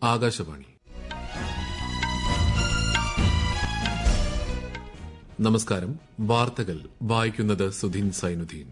ആകാശവാണി. നമസ്കാരം. വാർത്തകൾ വായിക്കുന്നത് സുധീൻ സൈനുദ്ദീൻ.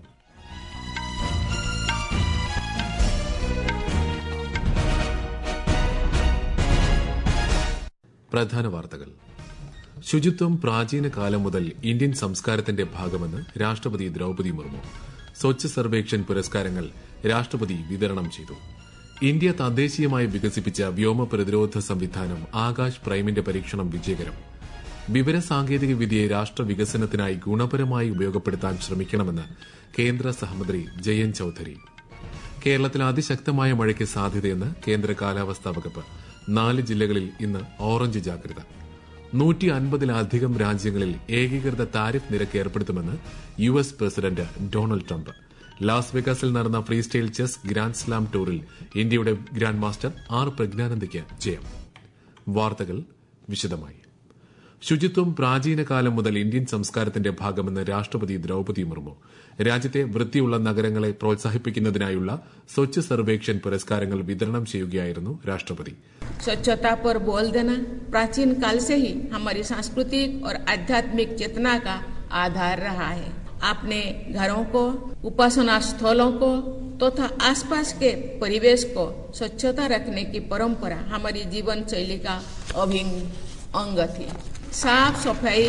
പ്രധാന വാർത്തകൾ. ശുചിത്വം പ്രാചീന കാലം മുതൽ ഇന്ത്യൻ സംസ്കാരത്തിന്റെ ഭാഗമെന്ന് രാഷ്ട്രപതി ദ്രൌപദി മുർമു. സ്വച്ഛ് സർവേക്ഷൺ പുരസ്കാരങ്ങൾ രാഷ്ട്രപതി വിതരണം ചെയ്തു. ഇന്ത്യ തദ്ദേശീയമായി വികസിപ്പിച്ച വ്യോമ പ്രതിരോധ സംവിധാനം ആകാശ് പ്രൈമിന്റെ പരീക്ഷണം വിജയകരം. വിവരസാങ്കേതിക വിദ്യയെ രാഷ്ട്ര വികസനത്തിനായി ഗുണപരമായി ഉപയോഗപ്പെടുത്താൻ ശ്രമിക്കണമെന്ന് കേന്ദ്ര സഹമന്ത്രി ജയന്ത് ചൌധരി. കേരളത്തിൽ അതിശക്തമായ മഴയ്ക്ക് സാധ്യതയെന്ന് കേന്ദ്ര കാലാവസ്ഥാ വകുപ്പ്. 4 ജില്ലകളിൽ ഇന്ന് ഓറഞ്ച് ജാഗ്രത. 150-ലധികം രാജ്യങ്ങളിൽ ഏകീകൃത താരിഫ് നിരക്ക് ഏർപ്പെടുത്തുമെന്ന് US president Donald Trump. Las വെഗാസിൽ നടന്ന ഫ്രീസ്റ്റൈൽ ചെസ് ഗ്രാൻഡ് സ്ലാം ടൂറിൽ ഇന്ത്യയുടെ ഗ്രാൻഡ് മാസ്റ്റർ ആർ പ്രജ്ഞാനന്ദയ്ക്ക് ജയം. വാർത്തകൾ വിശദമായി. ശുചിത്വം പ്രാചീന കാലം മുതൽ ഇന്ത്യൻ സംസ്കാരത്തിന്റെ ഭാഗമെന്ന് രാഷ്ട്രപതി ദ്രൌപദി മുർമു. രാജ്യത്തെ വൃത്തിയുള്ള നഗരങ്ങളെ പ്രോത്സാഹിപ്പിക്കുന്നതിനായുള്ള സ്വച്ഛ് സർവേക്ഷൺ പുരസ്കാരങ്ങൾ വിതരണം ചെയ്യുകയായിരുന്നു രാഷ്ട്രപതി. स्वच्छता पर बोल देना प्राचीन काल से ही हमारी सांस्कृतिक और आध्यात्मिक चेतना का आधार रहा है. अपने घरों को, उपासना स्थलों को तथा आसपास के परिवेश को स्वच्छता रखने की परंपरा हमारी जीवन शैली का अभिन्न अंग थी. साफ सफाई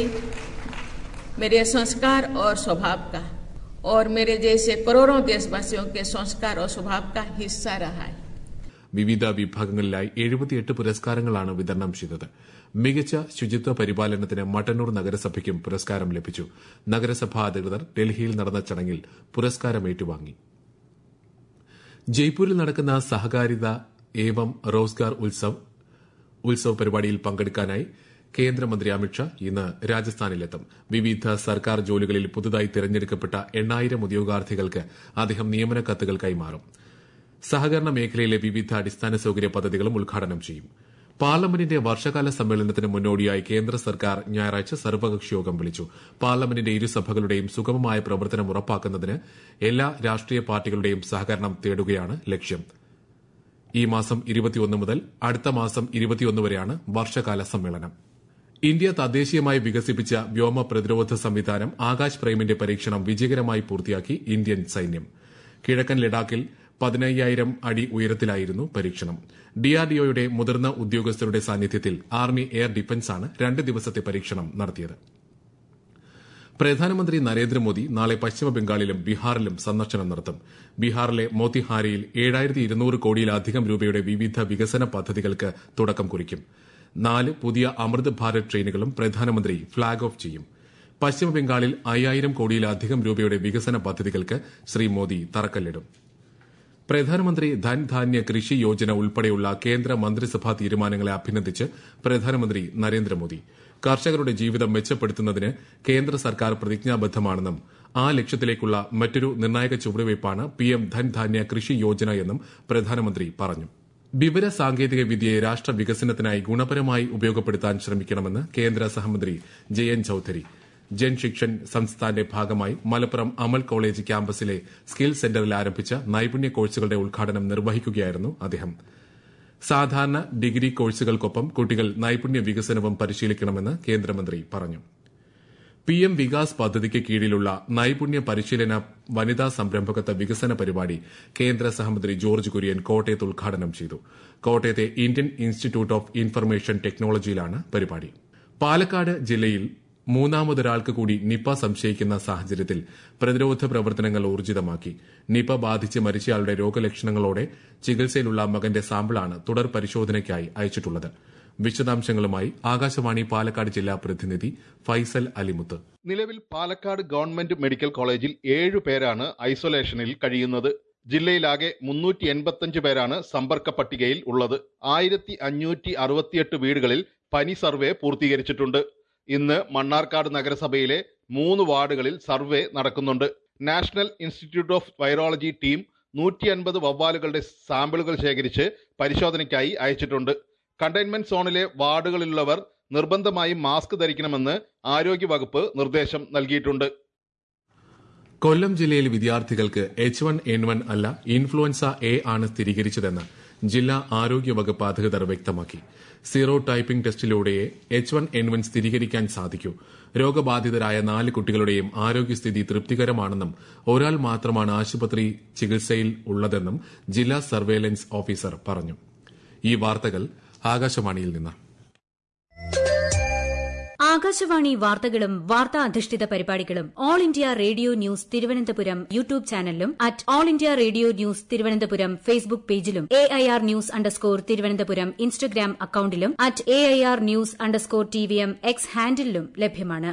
मेरे संस्कार और स्वभाव का और मेरे जैसे करोड़ों देशवासियों के संस्कार और स्वभाव का हिस्सा रहा है. വിവിധ വിഭാഗങ്ങളിലായി 78 പുരസ്കാരങ്ങളാണ് വിതരണം ചെയ്തത്. മികച്ച ശുചിത്വ പരിപാലനത്തിന് മട്ടന്നൂർ നഗരസഭയ്ക്കും പുരസ്കാരം ലഭിച്ചു. നഗരസഭാ അധികൃതർ ഡൽഹിയിൽ നടന്ന ചടങ്ങിൽ പുരസ്കാരം ഏറ്റുവാങ്ങി. ജയ്പൂരിൽ നടക്കുന്ന സഹകാരിത ഏവം റോസ്ഗാർ ഉത്സവ് പരിപാടിയിൽ പങ്കെടുക്കാനായി കേന്ദ്രമന്ത്രി അമിത്ഷാ ഇന്ന് രാജസ്ഥാനിലെത്തും. വിവിധ സർക്കാർ ജോലികളിൽ പുതുതായി തെരഞ്ഞെടുക്കപ്പെട്ട 8000 ഉദ്യോഗാർത്ഥികൾക്ക് അദ്ദേഹം നിയമന കത്തുകൾ കൈമാറും. സഹകരണ മേഖലയിലെ വിവിധ അടിസ്ഥാന സൌകര്യ പദ്ധതികളും ഉദ്ഘാടനം ചെയ്യും. പാർലമെന്റിന്റെ വർഷകാല സമ്മേളനത്തിന് മുന്നോടിയായി കേന്ദ്ര സർക്കാർ ഞായറാഴ്ച സർവകക്ഷി യോഗം വിളിച്ചു. പാർലമെന്റിന്റെ ഇരുസഭകളുടെയും സുഗമമായ പ്രവർത്തനം ഉറപ്പാക്കുന്നതിന് എല്ലാ രാഷ്ട്രീയ പാർട്ടികളുടെയും സഹകരണം തേടുകയാണ് ലക്ഷ്യം. ഈ മാസം 21 മുതൽ അടുത്ത മാസം 21 വരെയാണ് വർഷകാല സമ്മേളനം. ഇന്ത്യ തദ്ദേശീയമായി വികസിപ്പിച്ച വ്യോമ പ്രതിരോധ സംവിധാനം ആകാശ് പ്രൈമിന്റെ പരീക്ഷണം വിജയകരമായി പൂർത്തിയാക്കി ഇന്ത്യൻ സൈന്യം. കിഴക്കൻ ലഡാക്കിൽ 15,000 അടി ഉയരത്തിലായിരുന്നു പരീക്ഷണം. ഡിആർഡിഒയുടെ മുതിർന്ന ഉദ്യോഗസ്ഥരുടെ സാന്നിധ്യത്തിൽ ആർമി എയർ ഡിഫൻസാണ് 2 ദിവസത്തെ പരീക്ഷണം നടത്തിയത്. പ്രധാനമന്ത്രി നരേന്ദ്രമോദി നാളെ പശ്ചിമബംഗാളിലും ബീഹാറിലും സന്ദർശനം നടത്തും. ബീഹാറിലെ മോത്തിഹാരിയിൽ 7,200 കോടിയിലധികം രൂപയുടെ വിവിധ വികസന പദ്ധതികൾക്ക് തുടക്കം കുറിക്കും. 4 പുതിയ അമൃത് ഭാരത് ട്രെയിനുകളും പ്രധാനമന്ത്രി ഫ്ളാഗ് ഓഫ് ചെയ്യും. പശ്ചിമബംഗാളിൽ 5,000 കോടിയിലധികം രൂപയുടെ വികസന പദ്ധതികൾക്ക് ശ്രീ മോദി തറക്കല്ലിടും. പ്രധാനമന്ത്രി ധൻധാന്യ കൃഷി യോജന ഉൾപ്പെടെയുള്ള കേന്ദ്ര മന്ത്രിസഭാ തീരുമാനങ്ങളെ അഭിനന്ദിച്ച് പ്രധാനമന്ത്രി നരേന്ദ്രമോദി കർഷകരുടെ ജീവിതം മെച്ചപ്പെടുത്തുന്നതിന് കേന്ദ്ര സർക്കാർ പ്രതിജ്ഞാബദ്ധമാണെന്നും ആ ലക്ഷ്യത്തിലേക്കുള്ള മറ്റൊരു നിർണായക ചുവടുവയ്പ്പാണ് പിഎം ധൻധാന്യ കൃഷി യോജന എന്നും പ്രധാനമന്ത്രി പറഞ്ഞു. വിവര സാങ്കേതിക വിദ്യയെ രാഷ്ട്ര വികസനത്തിനായി ഗുണപരമായി ഉപയോഗപ്പെടുത്താൻ ശ്രമിക്കണമെന്ന് കേന്ദ്ര സഹമന്ത്രി ജയന്ത് ചൌധരി. ജൻ ശിക്ഷൻ സംസ്ഥാന്റെ ഭാഗമായി മലപ്പുറം അമൽ കോളേജ് ക്യാമ്പസിലെ സ്കിൽ സെന്ററിൽ ആരംഭിച്ച നൈപുണ്യ കോഴ്സുകളുടെ ഉദ്ഘാടനം നിർവഹിക്കുകയായിരുന്നു അദ്ദേഹം. സാധാരണ ഡിഗ്രി കോഴ്സുകൾക്കൊപ്പം കുട്ടികൾ നൈപുണ്യ വികസനവും പരിശീലിക്കണമെന്ന് കേന്ദ്രമന്ത്രി പറഞ്ഞു. പിഎം വികാസ് പദ്ധതിക്ക് കീഴിലുള്ള നൈപുണ്യ പരിശീലന വനിതാ സംരംഭകത്വ വികസന പരിപാടി കേന്ദ്ര സഹമന്ത്രി ജോർജ് കുര്യൻ കോട്ടയത്ത് ഉദ്ഘാടനം ചെയ്തു. കോട്ടയത്തെ ഇന്ത്യൻ ഇൻസ്റ്റിറ്റ്യൂട്ട് ഓഫ് ഇൻഫർമേഷൻ ടെക്നോളജിയിലാണ് പരിപാടി. പാലക്കാട് ജില്ലയിൽ മൂന്നാമതൊരാൾക്ക് കൂടി നിപ സംശയിക്കുന്ന സാഹചര്യത്തിൽ പ്രതിരോധ പ്രവർത്തനങ്ങൾ ഊർജിതമാക്കി. നിപ ബാധിച്ച് മരിച്ചയാളുടെ രോഗലക്ഷണങ്ങളോടെ ചികിത്സയിലുള്ള മകന്റെ സാമ്പിളാണ് തുടർ പരിശോധനയ്ക്കായി അയച്ചിട്ടുള്ളത്. വിശദാംശങ്ങളുമായി ആകാശവാണി പാലക്കാട് ജില്ലാ പ്രതിനിധി ഫൈസൽ അലിമുത്ത്. നിലവിൽ പാലക്കാട് ഗവൺമെന്റ് മെഡിക്കൽ കോളേജിൽ 7 പേരാണ് ഐസൊലേഷനിൽ കഴിയുന്നത്. ജില്ലയിലാകെ 385 പേരാണ് സമ്പർക്ക പട്ടികയിൽ ഉള്ളത്. 1568 വീടുകളിൽ പനി സർവേ പൂർത്തീകരിച്ചിട്ടുണ്ട്. ഇന്ന് മണ്ണാർക്കാട് നഗരസഭയിലെ 3 വാർഡുകളിൽ സർവേ നടക്കുന്നുണ്ട്. National institute of virology team 150 വവ്വാലുകളുടെ സാമ്പിളുകൾ ശേഖരിച്ച് പരിശോധനയ്ക്കായി അയച്ചിട്ടുണ്ട്. കണ്ടെയ്ൻമെന്റ് സോണിലെ വാർഡുകളിലുള്ളവർ നിർബന്ധമായും മാസ്ക് ധരിക്കണമെന്ന് ആരോഗ്യവകുപ്പ് നിർദ്ദേശം നൽകിയിട്ടുണ്ട്. കൊല്ലം ജില്ലയിൽ വിദ്യാർത്ഥികൾക്ക് H1N1 അല്ല ഇൻഫ്ലുവൻസ എ ആണ് സ്ഥിരീകരിച്ചതെന്ന് ജില്ലാ ആരോഗ്യ വകുപ്പ് അധികൃതർ വ്യക്തമാക്കി. സീറോ ടൈപ്പിംഗ് ടെസ്റ്റിലൂടെ H1N1 സ്ഥിരീകരിക്കാൻ സാധിക്കൂ. രോഗബാധിതരായ 4 കുട്ടികളുടെയും ആരോഗ്യസ്ഥിതി തൃപ്തികരമാണെന്നും ഒരാൾ മാത്രമാണ് ആശുപത്രി ചികിത്സയിൽ ഉള്ളതെന്നും ജില്ലാ സർവേലൻസ് ഓഫീസർ പറഞ്ഞു. ഈ വാർത്തകൾ ആകാശവാണിയിൽ നിന്ന്. ആകാശവാണി വാർത്തകളും വാർത്താ അധിഷ്ഠിത പരിപാടികളും all India radio news Thiruvananthapuram YouTube ചാനലിലും at all India radio news Thiruvananthapuram Facebook പേജിലും AIR ന്യൂസ് _ ഇൻസ്റ്റഗ്രാം അക്കൌണ്ടിലും at AIR news _ TVM X ഹാൻഡിലും ലഭ്യമാണ്.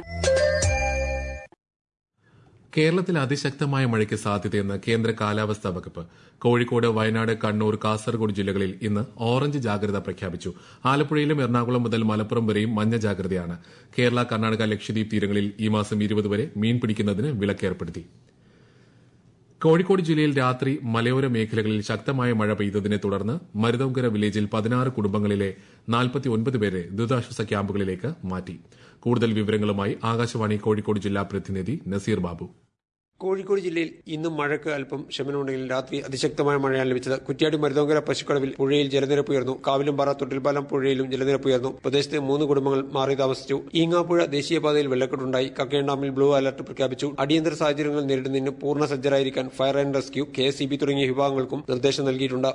കേരളത്തിൽ അതിശക്തമായ മഴയ്ക്ക് സാധ്യതയെന്ന് കേന്ദ്ര കാലാവസ്ഥാ വകുപ്പ്. കോഴിക്കോട്, വയനാട്, കണ്ണൂർ, കാസർഗോഡ് ജില്ലകളിൽ ഇന്ന് ഓറഞ്ച് ജാഗ്രത പ്രഖ്യാപിച്ചു. ആലപ്പുഴയിലും എറണാകുളം മുതൽ മലപ്പുറം വരെയും മഞ്ഞ ജാഗ്രതയാണ്. കേരള, കർണാടക, ലക്ഷദ്വീപ് തീരങ്ങളിൽ ഈ മാസം 20 വരെ മീൻ പിടിക്കുന്നതിന് വിലക്കേർപ്പെടുത്തി. കോഴിക്കോട് ജില്ലയിൽ രാത്രി മലയോര മേഖലകളിൽ ശക്തമായ മഴ പെയ്തതിനെ തുടർന്ന് മരുതോങ്കര വില്ലേജിൽ 16 കുടുംബങ്ങളിലെ 49 പേരെ ദുരിതാശ്വാസ ക്യാമ്പുകളിലേക്ക് മാറ്റി. കൂടുതൽ വിവരങ്ങളുമായി ആകാശവാണി കോഴിക്കോട് ജില്ലാ പ്രതിനിധി നസീർ ബാബു. കോഴിക്കോട് ജില്ലയിൽ ഇന്നും മഴയ്ക്ക് അല്പം ശമനമുണ്ടെങ്കിൽ രാത്രി അതിശക്തമായ മഴയാണ് ലഭിച്ചത്. കുറ്റ്യാടി മരുതോങ്കര പശുക്കടവിൽ പുഴയിൽ ജലനിരപ്പ് ഉയർന്നു. കാവിലുംപാറ തൊട്ടിൽപ്പാലം പുഴയിലും ജലനിരപ്പ് ഉയർന്നു. പ്രദേശത്തെ 3 കുടുംബങ്ങൾ മാറി താമസിച്ചു. ഈങ്ങാപ്പുഴ ദേശീയപാതയിൽ വെള്ളക്കെട്ടുണ്ടായി. കക്കയം ഡാമിൽ ബ്ലൂ അലർട്ട് പ്രഖ്യാപിച്ചു. അടിയന്തര സാഹചര്യങ്ങൾ നേരിടുന്നതിന് പൂർണ്ണ സജ്ജരായിരിക്കാൻ ഫയർ ആൻഡ് റെസ്ക്യൂ, KSEB തുടങ്ങിയ വിഭാഗങ്ങൾക്കും നിർദ്ദേശം നൽകിയിട്ടുണ്ട്.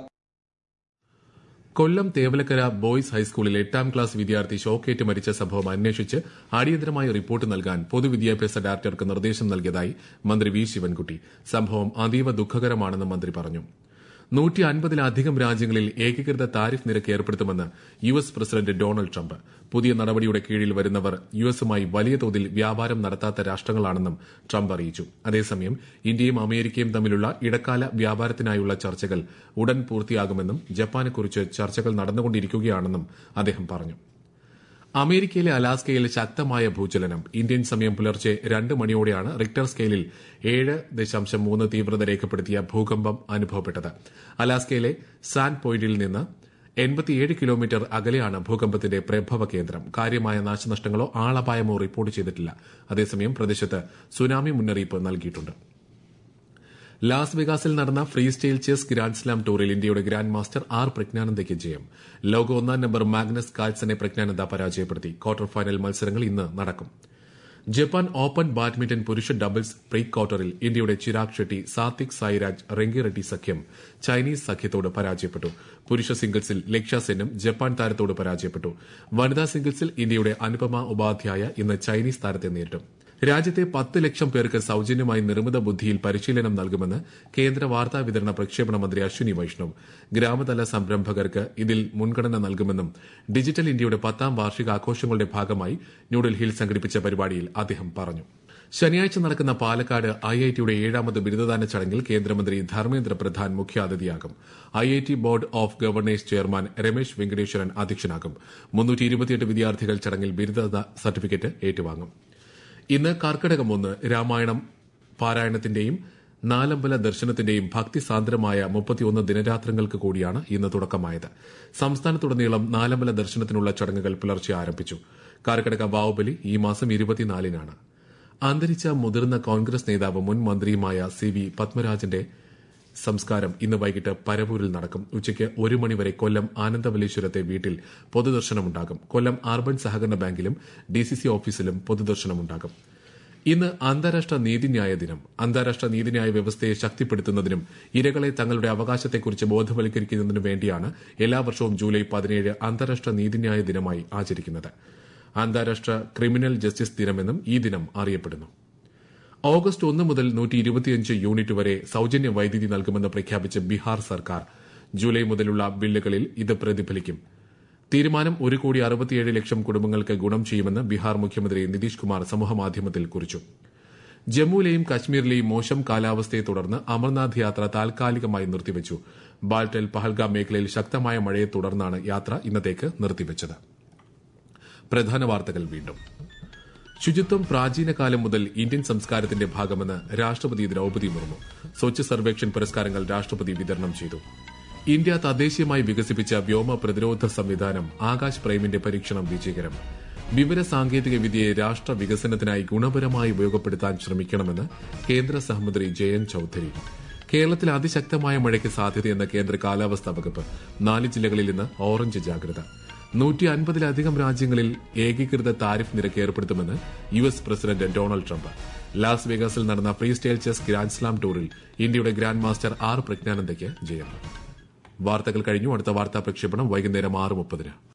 കൊല്ലം തേവലക്കര ബോയ്സ് ഹൈസ്കൂളിൽ 8ാം ക്ലാസ് വിദ്യാർത്ഥി ഷോക്കേറ്റ് മരിച്ച സംഭവം അന്വേഷിച്ച് അടിയന്തരമായി റിപ്പോർട്ട് നൽകാൻ പൊതുവിദ്യാഭ്യാസ ഡയറക്ടർക്ക് നിർദ്ദേശം നൽകിയതായി മന്ത്രി വി ശിവൻകുട്ടി. സംഭവം അതീവ ദുഃഖകരമാണെന്ന് മന്ത്രി പറഞ്ഞു. 150-ലധികം രാജ്യങ്ങളിൽ ഏകീകൃത താരിഫ് നിരക്ക് ഏർപ്പെടുത്തുമെന്ന് US പ്രസിഡന്റ് ഡൊണാൾഡ് ട്രംപ്. പുതിയ നടപടിയുടെ കീഴിൽ വരുന്നവർ USുമായി വലിയ തോതിൽ വ്യാപാരം നടത്താത്ത രാഷ്ട്രങ്ങളാണെന്നും ട്രംപ് അറിയിച്ചു. അതേസമയം ഇന്ത്യയും അമേരിക്കയും തമ്മിലുള്ള ഇടക്കാല വ്യാപാരത്തിനായുള്ള ചർച്ചകൾ ഉടൻ പൂർത്തിയാകുമെന്നും ജപ്പാനെക്കുറിച്ച് ചർച്ചകൾ നടന്നുകൊണ്ടിരിക്കുകയാണെന്നും അദ്ദേഹം പറഞ്ഞു. അമേരിക്കയിലെ അലാസ്കയിൽ ശക്തമായ ഭൂചലനം. ഇന്ത്യൻ സമയം പുലർച്ചെ 2 മണിയോടെയാണ് റിക്ടർ സ്കെയിലിൽ 7.3 തീവ്രത രേഖപ്പെടുത്തിയ ഭൂകമ്പം അനുഭവപ്പെട്ടത്. അലാസ്കയിലെ സാൻഡ് പോയിന്റിൽ നിന്ന് 87 കിലോമീറ്റർ അകലെയാണ് ഭൂകമ്പത്തിന്റെ പ്രഭവ കേന്ദ്രം. കാര്യമായ നാശനഷ്ടങ്ങളോ ആളപായമോ റിപ്പോർട്ട് ചെയ്തിട്ടില്ല. അതേസമയം പ്രദേശത്ത് സുനാമി മുന്നറിയിപ്പ് നൽകിയിട്ടുണ്ട്. ലാസ് വെഗാസിൽ നടന്ന free style chess grand slam ടൂറിൽ ഇന്ത്യയുടെ ഗ്രാൻഡ് മാസ്റ്റർ R പ്രജ്ഞാനന്ദയ്ക്ക് ജയം. ലോക 1ാം നമ്പർ മാഗ്നസ് കാൾസനെ പ്രജ്ഞാനന്ദ പരാജയപ്പെടുത്തി. ക്വാർട്ടർ ഫൈനൽ മത്സരങ്ങൾ ഇന്ന് നടക്കും. ജപ്പാൻ ഓപ്പൺ ബാഡ്മിന്റൺ പുരുഷ ഡബിൾസ് പ്രീ ക്വാർട്ടറിൽ ഇന്ത്യയുടെ ചിരാഗ് ഷെട്ടി, സാത്വിക് സായിരാജ് റെങ്കിറെഡ്ഡി സഖ്യം ചൈനീസ് സഖ്യത്തോട് പരാജയപ്പെട്ടു. പുരുഷ സിംഗിൾസിൽ ലക്ഷ്യ സെന്നും ജപ്പാൻ താരത്തോട് പരാജയപ്പെട്ടു. വനിതാ സിംഗിൾസിൽ ഇന്ത്യയുടെ അനുപമ ഉപാധ്യായ ഇന്ന് ചൈനീസ് താരത്തെ നേരിടും. രാജ്യത്തെ 10 ലക്ഷം പേർക്ക് സൌജന്യമായി നിർമ്മിത ബുദ്ധിയിൽ പരിശീലനം നൽകുമെന്ന് കേന്ദ്ര വാർത്താ വിതരണ പ്രക്ഷേപണ മന്ത്രി അശ്വിനി വൈഷ്ണവ്. ഗ്രാമതല സംരംഭകർക്ക് ഇതിൽ മുൻഗണന നൽകുമെന്നും ഡിജിറ്റൽ ഇന്ത്യയുടെ 10ാം വാർഷികാഘോഷങ്ങളുടെ ഭാഗമായി ന്യൂഡൽഹിയിൽ സംഘടിപ്പിച്ച പരിപാടിയിൽ അദ്ദേഹം പറഞ്ഞു. ശനിയാഴ്ച നടക്കുന്ന പാലക്കാട് IITയുടെ 7ാമത് ബിരുദദാന ചടങ്ങിൽ കേന്ദ്രമന്ത്രി ധർമ്മേന്ദ്ര പ്രധാൻ മുഖ്യാതിഥിയാകും. IIT board of governors chairman Ramesh Venkateswaran അധ്യക്ഷനാകും. 328 വിദ്യാർത്ഥികൾ ചടങ്ങിൽ ബിരുദ സർട്ടിഫിക്കറ്റ് ഏറ്റുവാങ്ങും. ഇന്ന് കർക്കിടകം 1 രാമായണം പാരായണത്തിന്റെയും നാലമ്പല ദർശനത്തിന്റെയും ഭക്തിസാന്ദ്രമായ 31 ദിനരാത്രങ്ങൾക്ക് കൂടിയാണ് ഇന്ന് തുടക്കമായത്. സംസ്ഥാനത്തുടനീളം നാലമ്പല ദർശനത്തിനുള്ള ചടങ്ങുകൾ പുലർച്ചെ ആരംഭിച്ചു. കർക്കിടക വാവുബലി ഈ മാസം 24-നാണ്. അന്തരിച്ച മുതിർന്ന കോൺഗ്രസ് നേതാവ് മുൻ മന്ത്രിയുമായ CV പത്മരാജന്റെ സംസ്കാരം ഇന്ന് വൈകിട്ട് പരവൂരിൽ നടക്കും. ഉച്ചയ്ക്ക് 1 മണിവരെ കൊല്ലം ആനന്ദവല്ലീശ്വരത്തെ വീട്ടിൽ പൊതുദർശനമുണ്ടാകും. കൊല്ലം അർബൻ സഹകരണ ബാങ്കിലും DCC ഓഫീസിലും പൊതുദർശനമുണ്ടാകും. ഇന്ന് അന്താരാഷ്ട്ര നീതിന്യായ ദിനം. അന്താരാഷ്ട്ര നീതിന്യായ വ്യവസ്ഥയെ ശക്തിപ്പെടുത്തുന്നതിനും ഇരകളെ തങ്ങളുടെ അവകാശത്തെക്കുറിച്ച് ബോധവൽക്കരിക്കുന്നതിനും വേണ്ടിയാണ് എല്ലാ വർഷവും ജൂലൈ 17 അന്താരാഷ്ട്ര നീതിന്യായ ദിനമായി ആചരിക്കുന്നത്. അന്താരാഷ്ട്ര ക്രിമിനൽ ജസ്റ്റിസ് ദിനമെന്നും ഈ ദിനം അറിയപ്പെടുന്നു. ഓഗസ്റ്റ് 1 മുതൽ 125 യൂണിറ്റ് വരെ സൌജന്യ വൈദ്യുതി നൽകുമെന്ന് പ്രഖ്യാപിച്ച ബീഹാർ സർക്കാർ ജൂലൈ മുതലുള്ള ബില്ലുകളിൽ ഇത് പ്രതിഫലിക്കും. തീരുമാനം 1,67,00,000 കുടുംബങ്ങൾക്ക് ഗുണം ചെയ്യുമെന്ന് ബീഹാർ മുഖ്യമന്ത്രി നിതീഷ് കുമാർ സമൂഹമാധ്യമത്തിൽ കുറിച്ചു. ജമ്മുവിലെയും കശ്മീരിലെയും മോശം കാലാവസ്ഥയെ തുടർന്ന് അമർനാഥ് യാത്ര താൽക്കാലികമായി നിർത്തിവച്ചു. ബാൽട്ടൽ പഹൽഗാം മേഖലയിൽ ശക്തമായ മഴയെ തുടർന്നാണ് യാത്ര ഇന്നത്തേക്ക് നിർത്തിവച്ചത്. പ്രധാന വാർത്തകൾ വീണ്ടും. ശുചിത്വം പ്രാചീനകാലം മുതൽ ഇന്ത്യൻ സംസ്കാരത്തിന്റെ ഭാഗമെന്ന് രാഷ്ട്രപതി ദ്രൌപദി മുർമു. സ്വച്ഛ് സർവേക്ഷൺ പുരസ്കാരങ്ങൾ രാഷ്ട്രപതി വിതരണം ചെയ്തു. ഇന്ത്യ തദ്ദേശീയമായി വികസിപ്പിച്ച വ്യോമ പ്രതിരോധ സംവിധാനം ആകാശ് പ്രൈമിന്റെ പരീക്ഷണം വിജയകരം. വിവര സാങ്കേതിക വിദ്യയെ രാഷ്ട്ര വികസനത്തിനായി ഗുണപരമായി ഉപയോഗപ്പെടുത്താൻ ശ്രമിക്കണമെന്ന് കേന്ദ്ര സഹമന്ത്രി ജയന്ത് ചൌധരി. കേരളത്തിൽ അതിശക്തമായ മഴയ്ക്ക് സാധ്യതയെന്ന കേന്ദ്ര കാലാവസ്ഥാ വകുപ്പ് 4 ജില്ലകളിൽ ഇന്ന് ഓറഞ്ച് ജാഗ്രത. 150-ലധികം രാജ്യങ്ങളിൽ ഏകീകൃത താരിഫ് നിരക്ക് ഏർപ്പെടുത്തുമെന്ന് US president Donald Trump. Las വേഗാസിൽ നടന്ന free style chess grand slam ടൂറിൽ ഇന്ത്യയുടെ ഗ്രാൻഡ് മാസ്റ്റർ R പ്രജ്ഞാനന്ദയ്ക്ക് ജയം. വാർത്തകൾ കഴിഞ്ഞു. അടുത്ത വാർത്താ പ്രക്ഷേപണം വൈകുന്നേരം 6:30.